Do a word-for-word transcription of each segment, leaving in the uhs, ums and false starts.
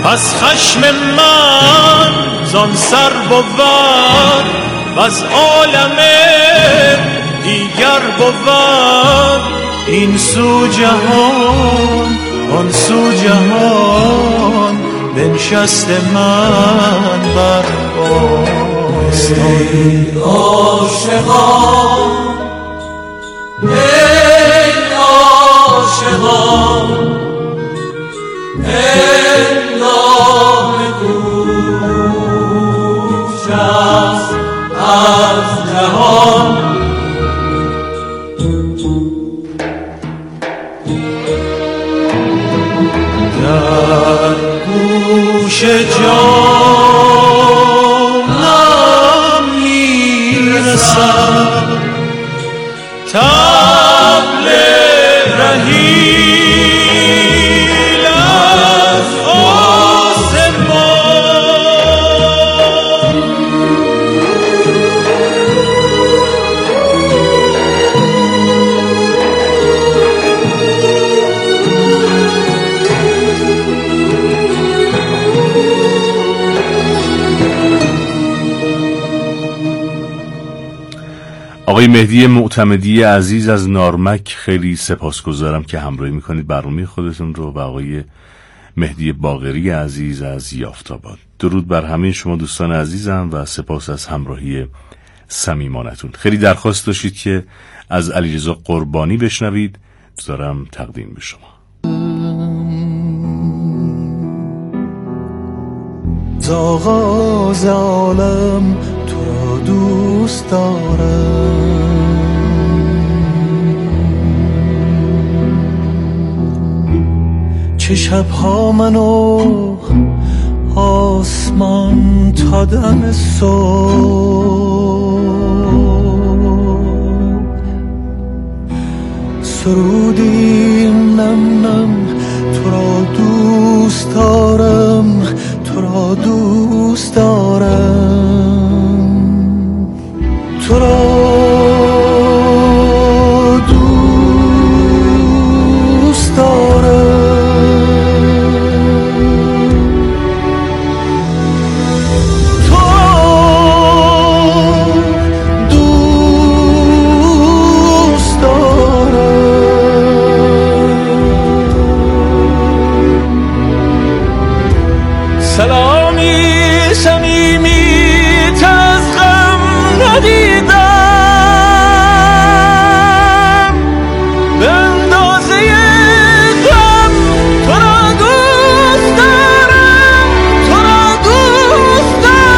پس خشم من زان سر بود و از عالم دیگر بود. این سو جهان آن سو جهان بنشست من بر آستان. عاشقان ای عاشقان هنگام کوچ است از جهان. در گوش جانم میرسد طبل رحیل از آسمان. آقای مهدی معتمدی عزیز از نارمک، خیلی سپاسگزارم که همراهی میکنید برنامه خودتون رو، و آقای مهدی باقری عزیز از یافت‌آباد. درود بر همه شما دوستان عزیزم و سپاس از همراهی صمیمانتون. خیلی درخواست داشتید که از علیرضا قربانی بشنوید، دارم تقدیم به شما. ز آغاز عالم تو را دوست دارم، چه شبها من و آسمان تا دم صبح سرودیم نم نم تو را دوست دارم، تو را دوست دارم، تو را دوست دارم. سلامی صمیمی از غم ندیدم، به اندازه غم تو را دوست دارم، تو را دوست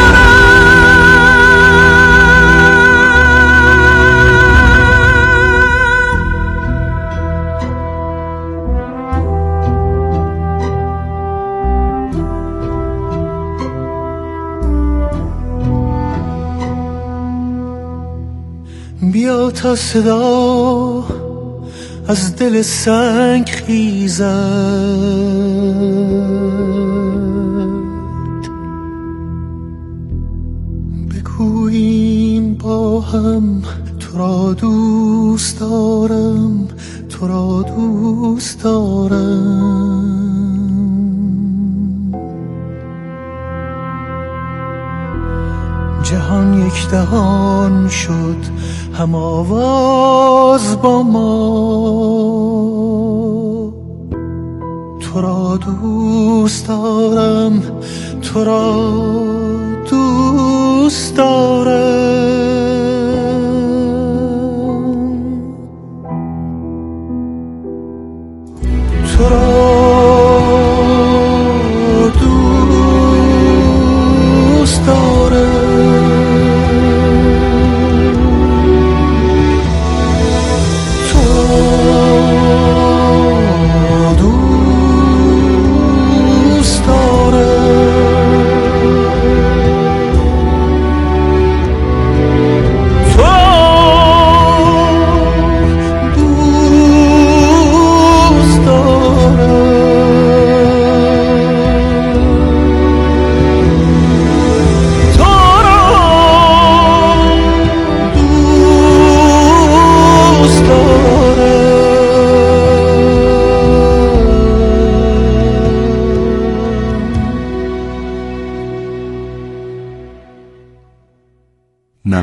بیا تا صدا از دل سنگ خیزد، بگوییم با هم تو را دوست دارم، تو را دوست دارم. جهان یک دهان شد هم آواز با ما، تو را دوست دارم، تو را دوست دارم. تو را دوست دارم. دارم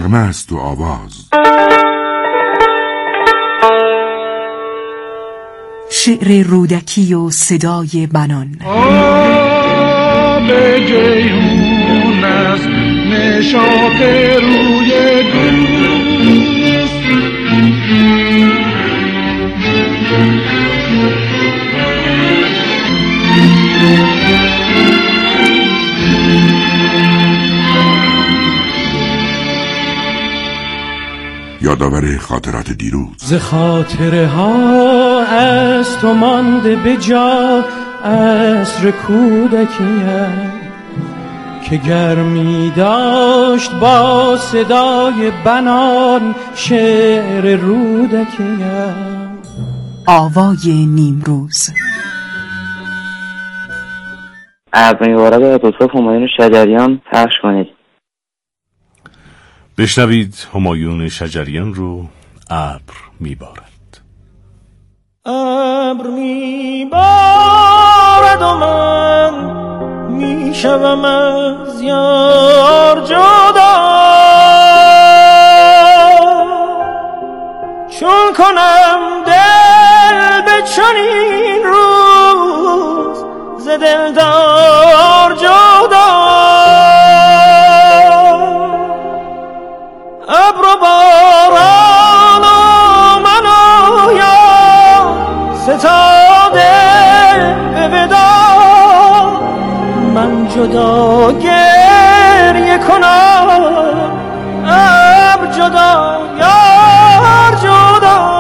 نغمه است و آواز. شعر رودکی و صدای بنان. آب جیهون است نشاط روی دوست، یادآور خاطرات دیروز. ز خاطره ها از تو مانده به جا عصر کودکیم که گرمی داشت با صدای بنان شعر رودکیم. آوای نیمروز. ابر میبارد و دکتر همایون شجریان پخش کنید. بشنوید همایون شجریان رو. ابر میبارد. ابر میبارد و من میشوم از یار جدا، چون کنم دل به چنین روز ز دلدار جدا. ابر و باران و من و یار ستاده به وداع، من جدا گریه کنم ابر جدا یار جدا.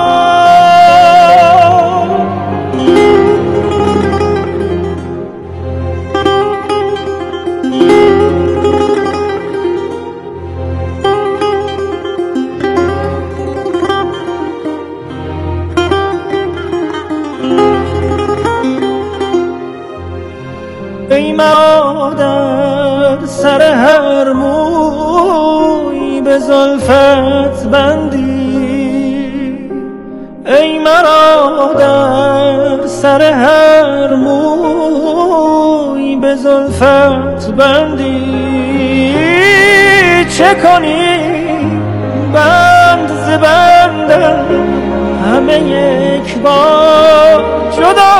ای مرا در سر هر موی به زلفت بندی، ای مرا در سر هر موی به زلفت بندی، چه کنی بند ز بندم همه یک بار جدا،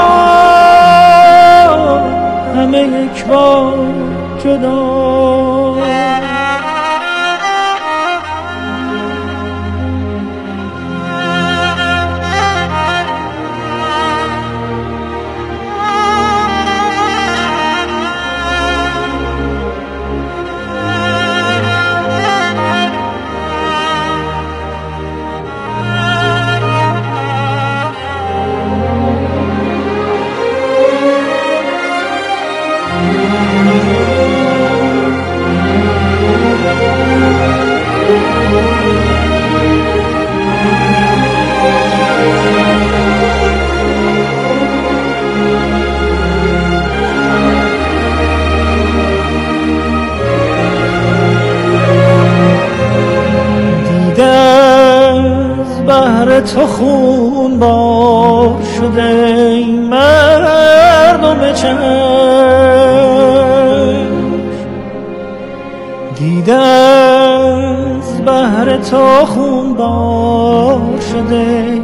همه یک بار جدا. تو خون بار شده ای مردم چشم، دیده از بحر تو خون بار شده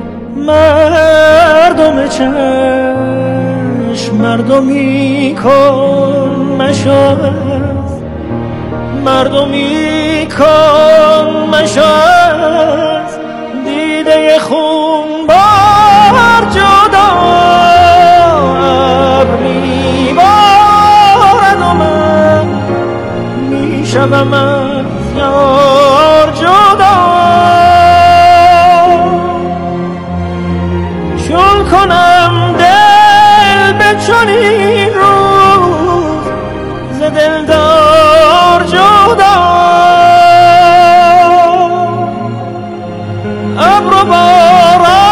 مردم چشم. مردمی کن مشاز، مردمی کن مشاز، دیده خون بار جدا. ابر میبارد و من میشوم از یار جدا، چون کنم دل به چنین روز ز دلدار جدا. ابر و باران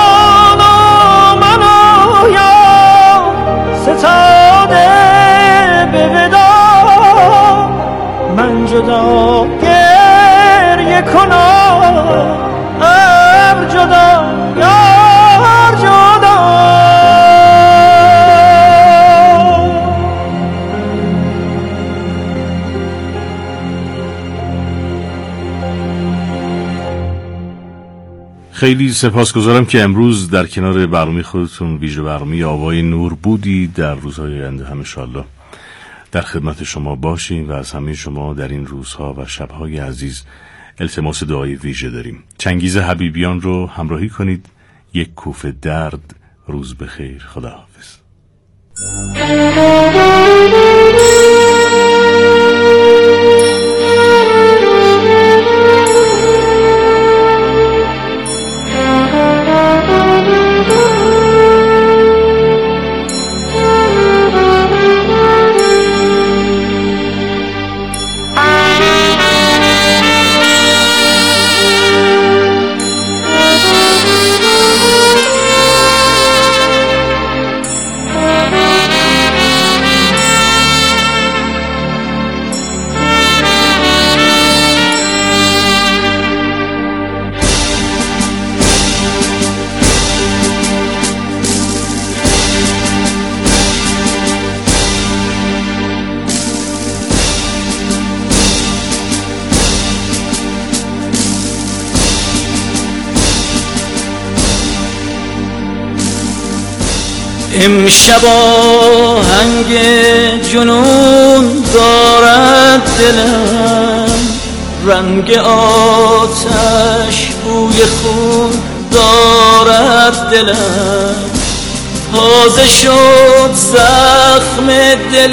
خیلی سپاسگزارم که امروز در کنار برنامه خودتون ویژه برنامه آوای نور بودی. در روزهای آینده هم انشالله در خدمت شما باشیم و از همه شما در این روزها و شبهای عزیز التماس دعای ویژه داریم. چنگیز حبیبیان رو همراهی کنید. یک کوفه درد. روز بخیر. خداحافظ. امشب آهنگ جنون دارد دلم، رنگ آتش بوی خون دارد دلم. تازه شد زخم دل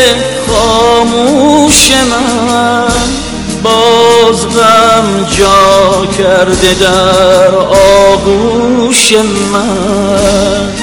خاموش من، باز غم جا کرده در آغوش من.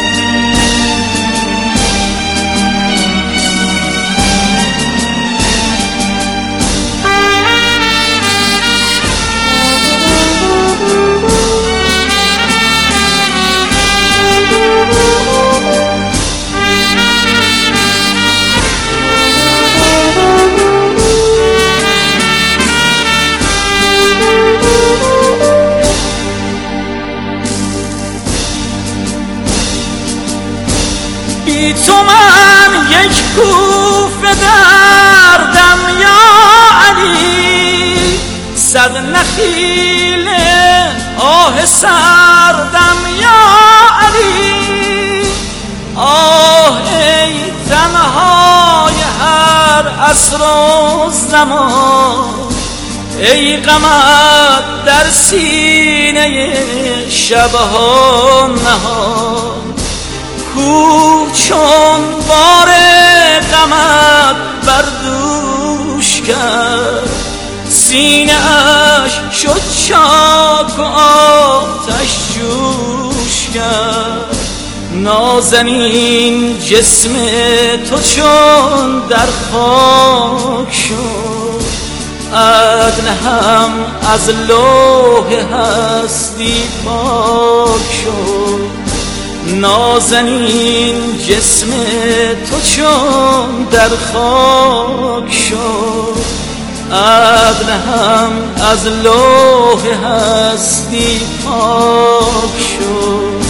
بی تو من یک کوفه دردم یا علی، صد نخیل آه سردم یا علی. آه ای تنهای هر عصر و زمان، ای غمت در سینه شبها نهان. کوه چون بار غمت بر دوش کرد، سینه اش شد چاک و آتش جوش کرد. نازنین جسم تو چون در خاک شد، عدل هم از لوح هستی پاک شد. نازنین جسم تو چون در خاک شد، عدل هم از لوح هستی پاک شد.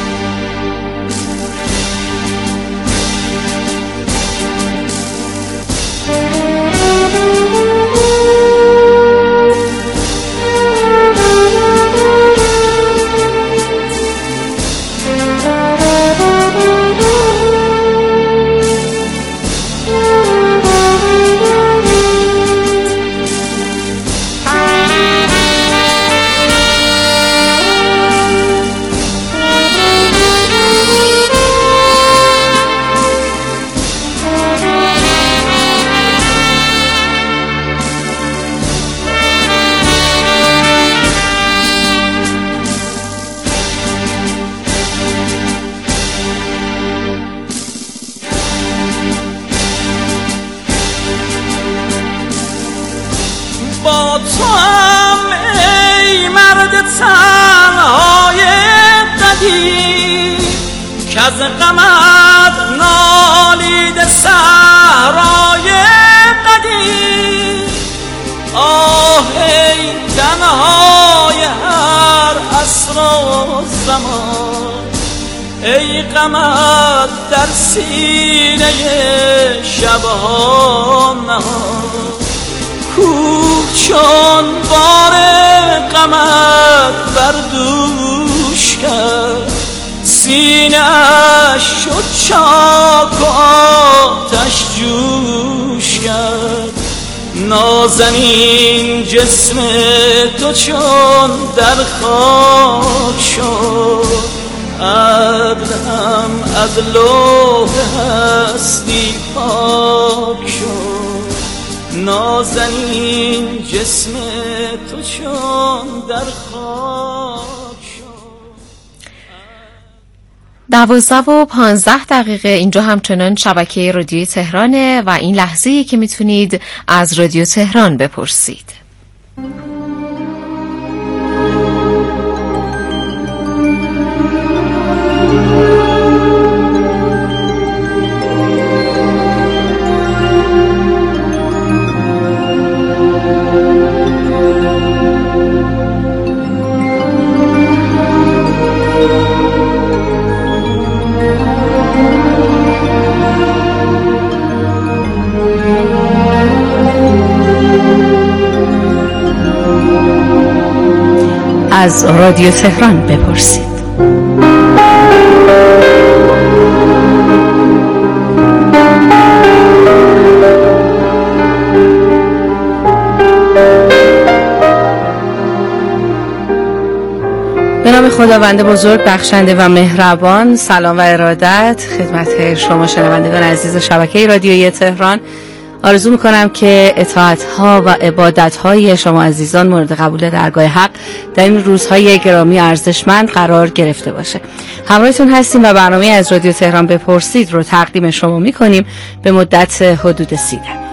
با تو هم ای مرد تنهای قدیم، که از غمت نالید صحرای قدیم. آه ای تنهای هر عصر و زمان، ای غمت در سینه شبها نهان. کوه چون بار غمت بر دوش کرد، سینه‌اش شد چاک و آتش جوش کرد. نازنین جسم تو چون در خاک شد، عدلم از لوح هستی پاک شد. نازنین جسم تو چون در خاک شد. دوازده و پانزده دقیقه اینجا همچنان شبکه رادیوی تهرانه و این لحظه‌ای که میتونید از رادیو تهران بپرسید. از رادیو تهران بپرسید. به نام خداوند بزرگ بخشنده و مهربان، سلام و ارادت خدمت شما شنوندگان عزیز شبکه رادیویی تهران. آرزو میکنم که اطاعت‌ها و عبادت‌های شما عزیزان مورد قبول درگاه حق در این روزهای گرامی ارزشمند قرار گرفته باشه. همراهتون هستیم و برنامه از رادیو تهران بپرسید رو تقدیم شما میکنیم به مدت حدود سی دقیقه.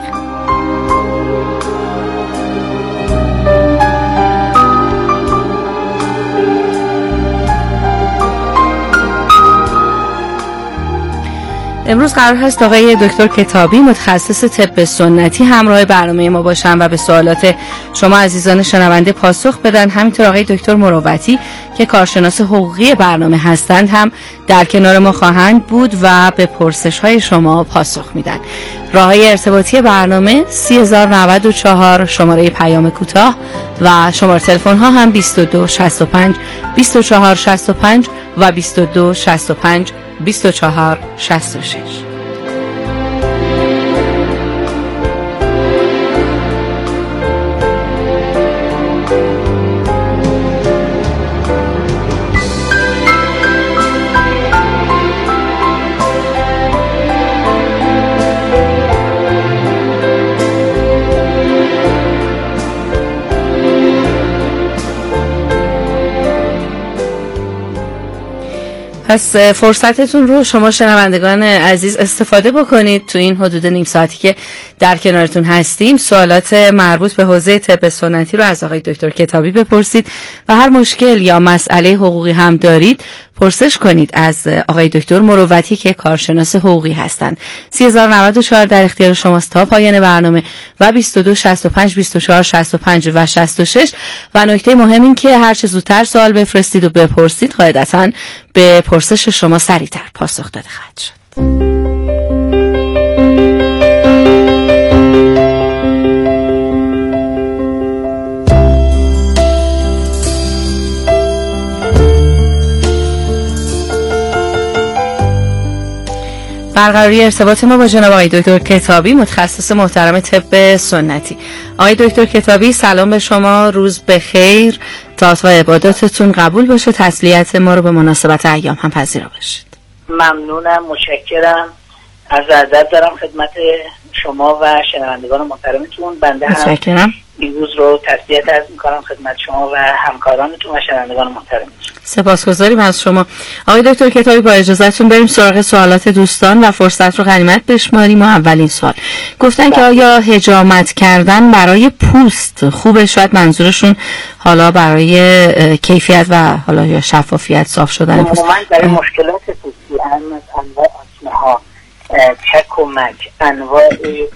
امروز قرار هست آقای دکتر کتابی متخصص طب سنتی همراه برنامه ما باشن و به سوالات شما عزیزان شنونده پاسخ بدن. همینطور آقای دکتر مروتی که کارشناس حقوقی برنامه هستند هم در کنار ما خواهند بود و به پرسش های شما پاسخ میدن. راههای ارتباطی برنامه سه هزار و نود و چهار شماره پیام کوتاه و شماره تلفن ها هم بیست و دو شصت و پنج بیست و چهار شصت و پنج و بیست و دو شصت و پنج بیست و چهار شصت و شش. پس فرصتتون رو شما شنوندگان عزیز استفاده بکنید تو این حدود نیم ساعتی که در کنارتون هستیم. سوالات مربوط به حوزه طب سنتی رو از آقای دکتر کتابی بپرسید و هر مشکل یا مسئله حقوقی هم دارید پرسش کنید از آقای دکتر مروتی که کارشناس حقوقی هستند. سه هزار و نود و چهار در اختیار شماست تا پایان برنامه و بیست و دو شصت و پنج بیست و چهار شصت و پنج و شصت و شش. و نکته مهم این که هر چه زودتر سوال بفرستید و بپرسید قاعدتاً به پرسش شما سریعتر پاسخ داده خواهد شد. برقراری ارتباط ما با جناب آقای دکتر کتابی متخصص محترم طب سنتی. آقای دکتر کتابی سلام به شما، روز بخیر، طاعت و عباداتتون قبول باشه، تسلیت ما رو به مناسبت ایام هم پذیرا باشید. ممنونم، متشکرم. عرض ادب دارم خدمت شما و شنوندگان محترمتون. بنده هم این روز رو تسلیت عرض می‌کنم خدمت شما و همکارانتون و شنوندگان محترمتون. سپاسگزاریم از شما. آقای دکتر کتابی با اجازهتون بریم سراغ سوالات دوستان و فرصت رو غنیمت بشماریم. و اولین سوال گفتن که آیا حجامت کردن برای پوست خوبه؟ شاید منظورشون حالا برای کیفیت و حالا یا شفافیت، صاف شدن پوست. عموما برای مشکلات پوستی هم از انواع آسمه‌ها، چک و مک، انواع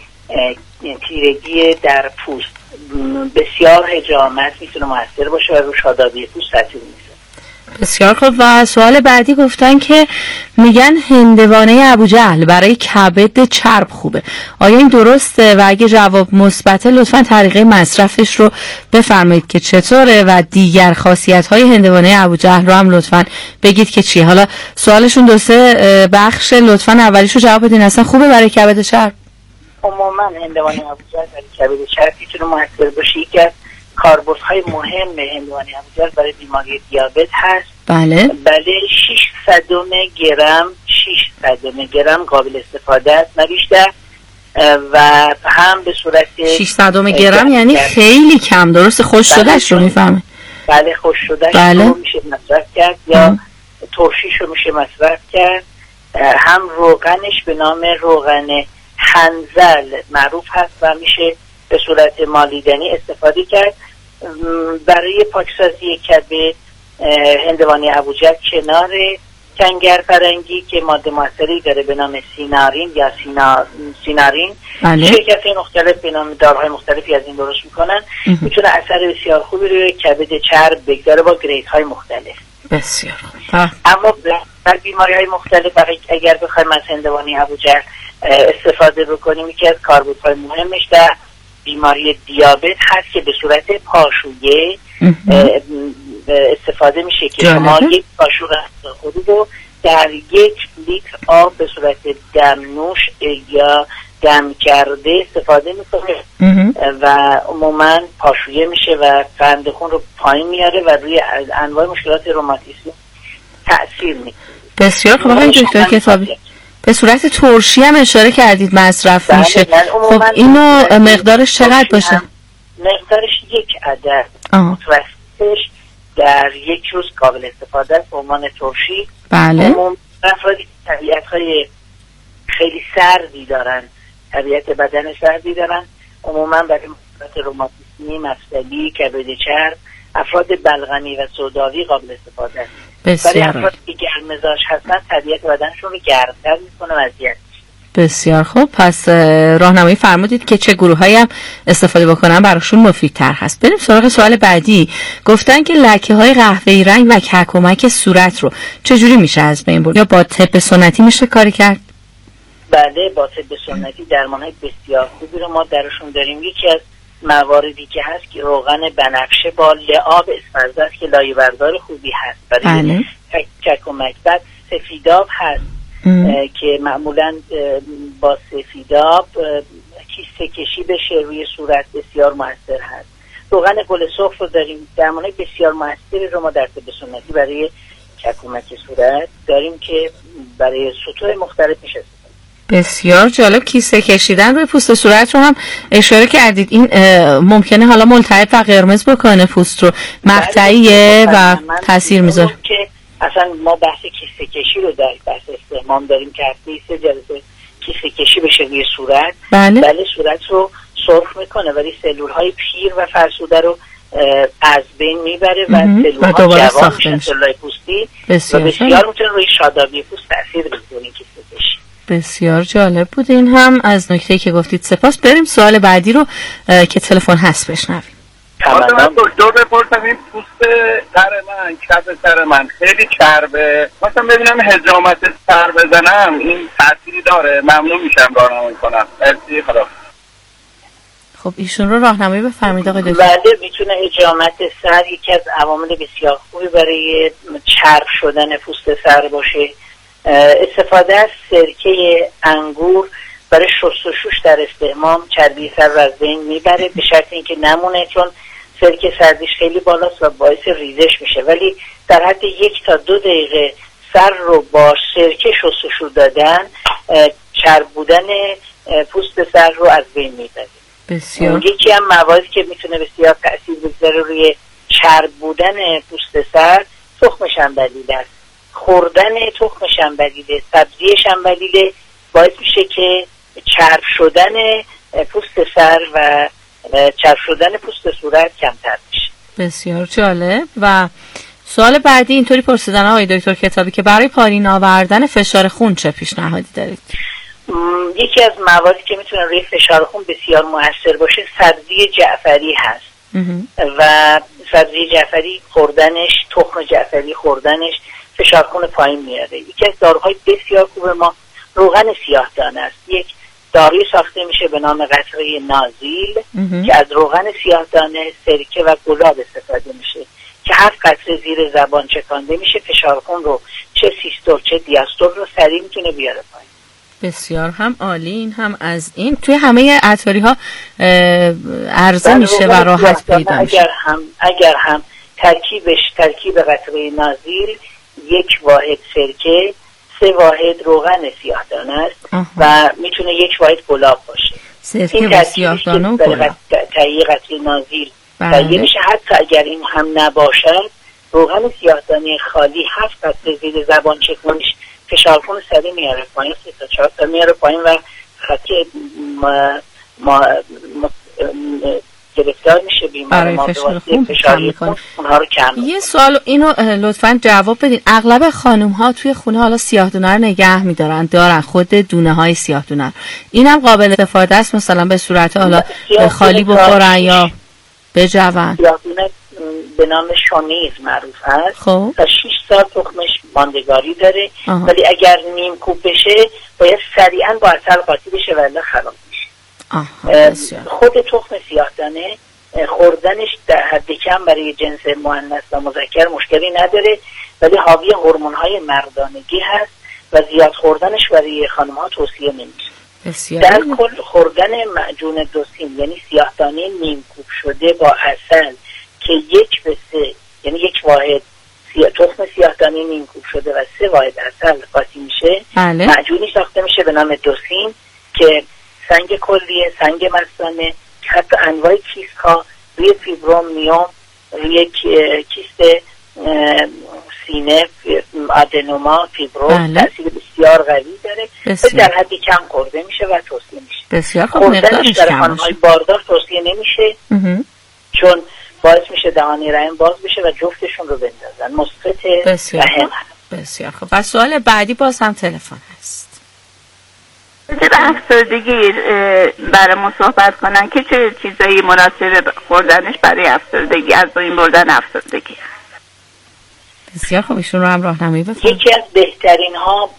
تیرگی در پوست، بسیار حجامت میتونه موثر باشه و رو شادابی پوست تاثیر میذاره. بسیار خوب. و سوال بعدی گفتن که میگن هندوانه ابوجهل برای کبد چرب خوبه، آیا این درسته؟ و اگه جواب مثبته لطفاً طریقه مصرفش رو بفرمایید که چطوره و دیگر خاصیت‌های هندوانه ابوجهل رو هم لطفاً بگید که چی. حالا سوالشون دو سه بخش، لطفاً اولیشو جواب بدین. اصلا خوبه برای کبد چرب؟ عموما هندوانه ابوجهل برای کبد چرب میتونه موثر باشه. یکی از کاربردهای مهم هندوانه ابوجهل برای بیماری دیابت هست. بله بله ششصد گرم ششصد گرم قابل استفاده است، نه بیشتر، و هم به صورت ششصد گرم یعنی خیلی کم. درست خوش شدهش رو میفهمه؟ بله خوش شدهش بله. رو میشه مصرف کرد یا ترشیش رو میشه مصرف کرد. هم روغنش به نام روغن حنظل معروف هست و میشه به صورت مالیدنی استفاده کرد. برای پاکسازی کبد هندوانه ابوجهل کنار کنگر فرنگی که ماده موثری داره به نام سینارین یا سینا... سینارین بله. شرکت مختلف به نام داروهای مختلفی از این درست میکنن، میتونه اثر بسیار خوبی روی کبد چرب بگذاره با گریدهای مختلف. بسیار خوب. اما در بیماری های مختلف اگر بخوایم از هندوانه ابوجهل استفاده بکنیم، یکی از کاربردهای مهمش در بیماری دیابت هست که به صورت پاشویه استفاده میشه که شما یک پاشو خودی رو در یک لیتر آب به صورت دمنوش یا دم کرده استفاده میکنه و عموما پاشویه میشه و قند خون رو پایین میاره و روی انواع مشکلات روماتیسم تأثیر میکنه. بسیار خوب. آقای دکتر کتابی به صورت ترشی هم اشاره کردید مصرف میشه. خب اینو مقدارش چقدر باشه؟ مقدارش یک عدد متوسطش در یک روز قابل استفاده است به عنوان ترشی. بله. عموما افرادی طبیعت‌های خیلی سردی دارن، طبیعت بدن سردی دارن، عموما برای مشکلات روماتیسمی، مفصلی، کبد چرب، افراد بلغمی و سوداوی قابل استفاده است. برای افرادی که گرم‌مزاج هستن طبیعت بدنشون رو گرم‌تر می‌کنه و اذیت. بسیار خوب. پس راهنمایی فرمودید که چه گروه‌هایی هم استفاده بکنن براشون مفیدتر هست. بریم سراغ سوال بعدی. گفتن که لکه‌های قهوه‌ای رنگ و ککمک صورت رو چجوری میشه از بین برد؟ یا با طب سنتی میشه کاری کرد؟ بله با طب سنتی درمان‌های بسیار خوبی رو ما درشون داریم. یکی از مواردی که هست که روغن بنفشه با لعاب اسپرزه است که لایه‌بردار خوبی هست برای بله. ککمک. بعد سفیداب هست که معمولا با سفیداب کیسه کشی بشه روی صورت بسیار موثر هست. روغن گل سرخ رو داریم، درمان‌های بسیار موثری رو ما در طب سنتی برای ککمک صورت داریم که برای سطوح مختلف میشه. بسیار جالب. کیسه کشیدن روی پوست صورت رو هم اشاره کردید. این ممکنه حالا ملتهب و قرمز بکنه پوست رو، مقطعیه و تاثیر میذاره. که اصلا ما بحث کیسه کشی رو در بحث استحمام داریم که هفته سه جلسه کیسه کشی بشه روی صورت. بله. بله صورت رو سرخ میکنه ولی سلول های پیر و فرسوده رو از بین میبره و سلول ها جوان میشن، سلول های پوستی بسیار و بسیار میتونه روی شادابی پوست تاثیر بذاره کیسه کشی. بسیار جالب بود این هم از نکته‌ای که گفتید. سپاس. بریم سوال بعدی رو که تلفن هست بشنویم. من دکتر بپرسم این پوست سر من، کف سر من خیلی چربه، مثلا ببینم حجامت سر بزنم این تأثیری داره؟ ممنون میشم راهنمایی کنم. مرسی. خدا. خب ایشون رو راهنمایی بفرمایید آقای دکتر. بله میتونه حجامت سر یکی از عوامل بسیار خوبی برای چرب شدن پوست سر باشه. استفاده از سرکه انگور برای شست و شوش در استحمام چربی سر رو از بین میبره به شرط اینکه نمونه، چون سرکه سردیش خیلی بالاست و باعث ریزش میشه، ولی در حد یک تا دو دقیقه سر رو با سرکه شست و شو دادن چرب بودن پوست سر رو از بین میبره. بسیار. یکی هم مواردی که میتونه بسیار تأثیر بگذاره روی چرب بودن پوست سر تخم شنبلیل است. خوردن تخم شنبلیل، سبزی شنبلیل باعث میشه که چرب شدن پوست سر و چرب شدن پوست صورت کمتر بشه. بسیار جالب. و سوال بعدی اینطوری پرسیدن آقای دکتر کتابی که برای پایین آوردن فشار خون چه پیشنهادی دارید؟ یکی از مواردی که میتونه روی فشار خون بسیار موثر باشه سبزی جعفری هست. و سبزی جعفری خوردنش، تخم جعفری خوردنش فشار خون پایین میاره. یکی از داروهای بسیار خوب ما روغن سیاه‌دانه است. یک داروی ساخته میشه به نام قطره نازیل که از روغن سیاه‌دانه، سرکه و گلاب استفاده میشه که هفت قطره زیر زبان چکانده میشه، فشار خون رو چه سیستول چه دیاستول رو سریع میتونه بیاره پایین. بسیار هم عالی. این هم از این توی همه عطاری ها عرضه میشه و راحت پیدا میشه. اگر هم اگر هم ترکیبش ترکیب قطره نازیل، یک واحد سرکه، سه واحد روغن سیاه‌دانه است و میتونه یک واحد گلاب باشه. سرکه و سیاه‌دانه و گلاب. تهیه قطره نازیل تهیه میشه. حتی اگر این هم نباشد، روغن سیاه‌دانه خالی هفت قطره زیر زبان چکونش فشار خون سریع میاره پایین، سه تا چهار تا میاره پایین و خطی ما ما گرفتار میشه بیمار ما فشار خون فشاری خون اونها رو کم. یه سوال اینو لطفاً جواب بدین. اغلب خانم ها توی خونه حالا سیاه‌دونه رو نگه میدارن، دارن خود دونه های سیاه‌دونه. اینم قابل استفاده است مثلا به صورت حالا خالی بخورن یا بجوون؟ سیاه‌دونه به نام شونیز معروف هست خب. تا شش سال تخمش ماندگاری داره، ولی اگر نیم کوب بشه باید سریعا با عسل قاطی بشه ولی خراب میشه. خود تخم سیاه‌دانه خوردنش در حد کم برای جنس مؤنث و مذکر مشکلی نداره، ولی حاوی هورمون‌های مردانگی هست و زیاد خوردنش برای خانم‌ها توصیه نمیشه. در کل خوردن معجون دوسین یعنی سیاه‌دانه نیم کوب شده با عسل که یک به سه یعنی یک واحد سیاه تخم سیاه‌دانه نیم کوب شده و سه واحد عسل قاطی میشه، بله. معجونی ساخته میشه به نام دوسین که سنگ کلیه، سنگ مثانه، حتی انواع کیست ها روی فیبروم، میوم، روی کیست سینه، آدنوما، فیبروم بله. تأثیر بسیار قوی داره. در حدی کم خورده میشه و توصیه میشه. بسیار خوب. خوردنش در خانم‌های باردار توصیه نمیشه اه. چون باعث میشه دهانی رحم باز بشه و جفتشون رو بندازن، مسقط رحم. بسیار خوب. و سوال بعدی باز هم تلفن هست. به افسردگی برامون صحبت کنن که چه چیزایی مناسب خوردنش برای افسردگی، از بین بردن افسردگی. بسیار خوب. ایشون رو هم راهنمایی بفرمایید. یکی از بهترین ها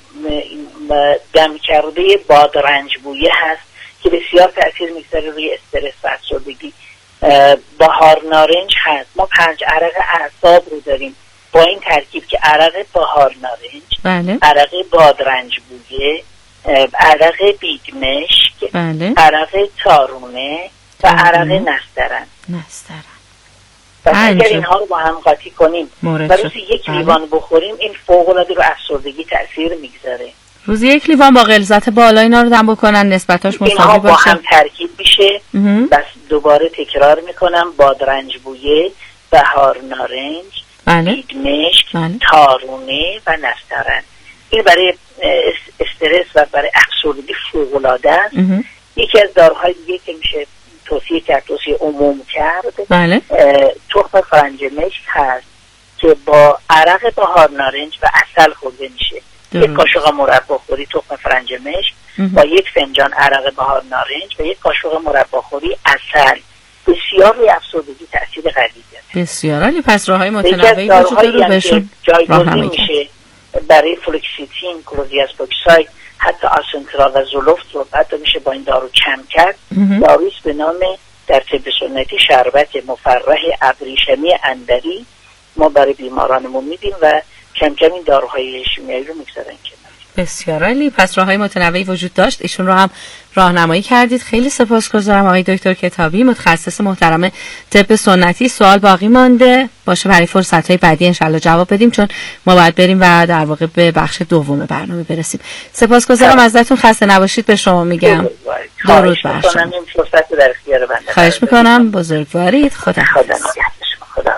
دم کرده بادرنج بویه هست که بسیار تأثیر میگذاره روی استرس و افسردگی. بهار نارنج هست. ما پنج عرق اعصاب رو داریم با این ترکیب که عرق بهار نارنج، بله. عرق بادرنج بویه، عرق بیگمشک، بله. عرق تارونه و عرق نسترن. نسترن. و اگر اینها رو با هم قاطی کنیم و روزی یک بله. لیوان بخوریم، این فوق‌العاده رو افسردگی تأثیر میگذاره. روزی یک لیوان با غلظت بالا اینا رو دم بکنن، نسبتاش مساوی باشه. اینها با هم ترکیب میشه. بس دوباره تکرار میکنم: بادرنج بویه، بهار نارنج، بله. بیگمشک، بله. تارونه و نسترن. این برای استرس و برای افسردگی فوق‌العاده است. یکی از داروهای دیگه که میشه توصیه کرد، توصیه عموم کرد، بله. تخم فرنج مشک هست که با عرق بهار نارنج و عسل خورده میشه. یک قاشق مربا خوری تخم فرنج مشک با یک فنجان عرق بهار نارنج و یک قاشق مربا خوری عسل بسیار روی افسردگی تاثیر قوی داره. بسیار عالی. پس راههای متنوعی وجود داره بهشون راهنمایی میشه برای فلوکسیتین، کلوریاسپاکساید، حتی آسنترال و زولفت رو حتی میشه با این دارو کم کرد. دارویی به نام در طب سنتی شربت مفرح ابریشمی اندری ما برای بیمارانمون میدیم و کم کم این داروهای شیمیایی رو میگذارن کنار. بسیار عالی. پس راههای متنوعی وجود داشت، ایشون رو هم راهنمایی کردید. خیلی سپاسگزارم آقای دکتر کتابی، متخصص محترم طب سنتی. سوال باقی مانده باشه برای فرصت‌های بعدی ان شاءالله جواب بدیم، چون ما باید بریم و در واقع به بخش دوم برنامه برسیم. سپاسگزارم ازتون، خسته نباشید به شما میگم. درود بر شما. خواهش میکنم. بزرگوارید. خدا خدا خدا.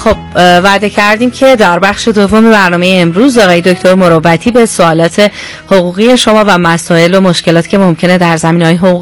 خب وعده کردیم که در بخش دوم برنامه امروز آقای دکتر مروتی به سوالات حقوقی شما و مسائل و مشکلات که ممکنه در زمینه‌های حقوقی